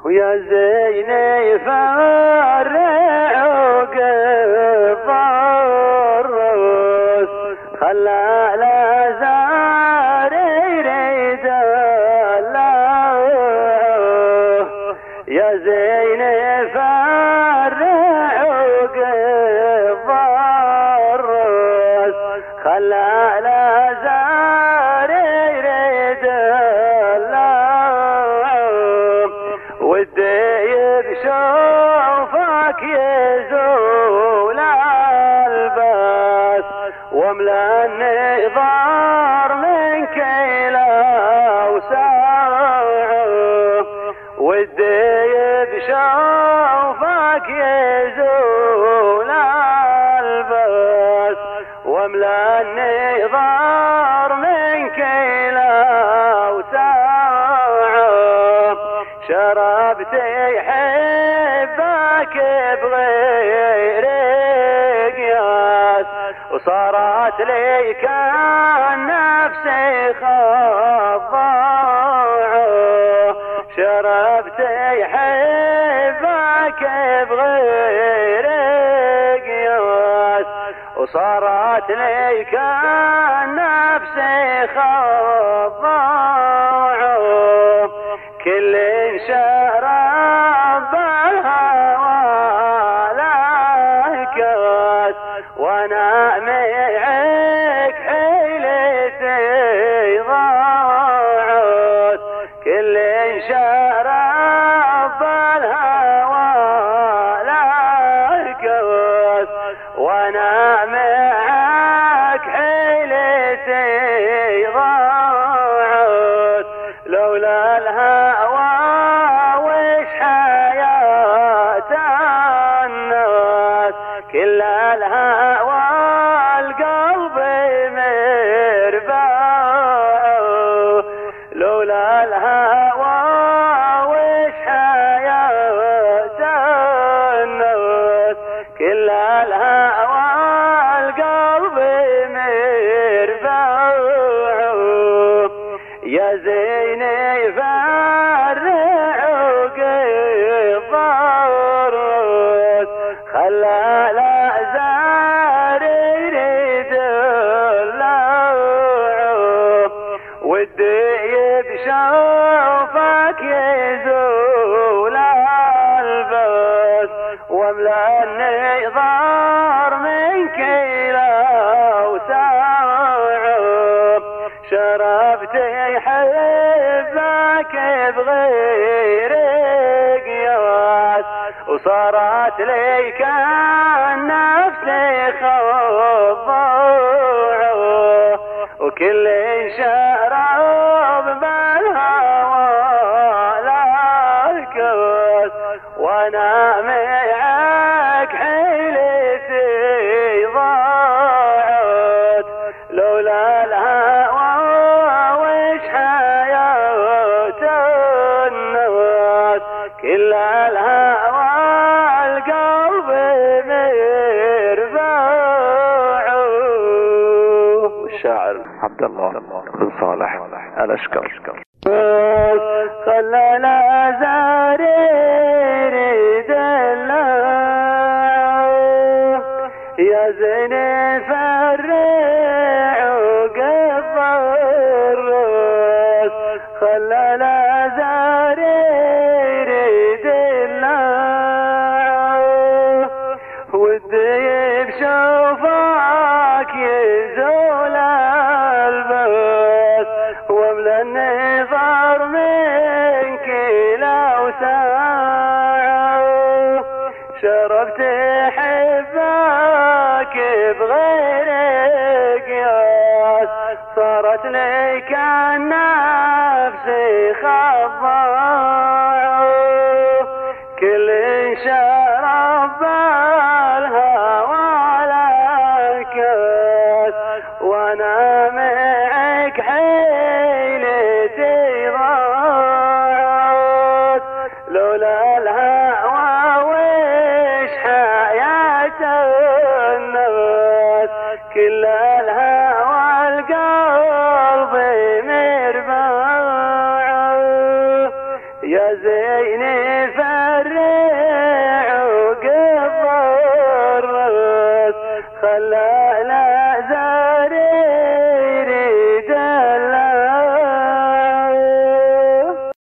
ويا زيني فرع وقفرس خلى الازهر يريد الله. يا زيني فرع وقفرس خلى الازهر يريد الله. ودي بشوفك يزول الباس واملا النظار منك لو ساعة. ودي بشوفك يزول الباس واملا النظار منك لو ساعة. شربت يحبك بغير قياس وصارت لي كان نفسي خضاعة. شربت يحبك بغير قياس وصارت لي كان نفسي خضاعة. كل شرب الهوى لا كاس وانا معك حيلتي ضاعت. كل شرب الهوى لا كاس وانا معك حيلتي ضاعت. لولا الهوى وش حياة الناس كل الهوى القلب مرباع. لولا الهوى وش حياة الناس كل الهوى القلب مرباع. يا زيني فرع وقفرس خلى الازهر يريد الله. ودي بشوفك يزول الباس واملا النظار منك لو ساعة. شربت يحبك بغير قياس وصارت لي كان نفسي خضاعة. وكل شرب بالهوى لا كاس وانا معك حيلتي ضاعت. لولا الهوى وش حياة الناس كل الهوى القلب مرباع. الشاعر عبد الله بن صالح الأشقر. خلى الازهر يريد الله. يا زيني فرع وقفرس خلى الازهر يريد الله. ودي بشوفك يزول الباس واملا النظار منك لو ساعة. شربت حبك بغير قياس صارت لي كان نفسي خضاعة. كل شرب الهوى لا كاس وانا معك حيلتي ضاعت. لولا الهوى وش حياة الناس كل الهوى القلب مرباع. يا زين جيني فرع وقبر خلانا زاري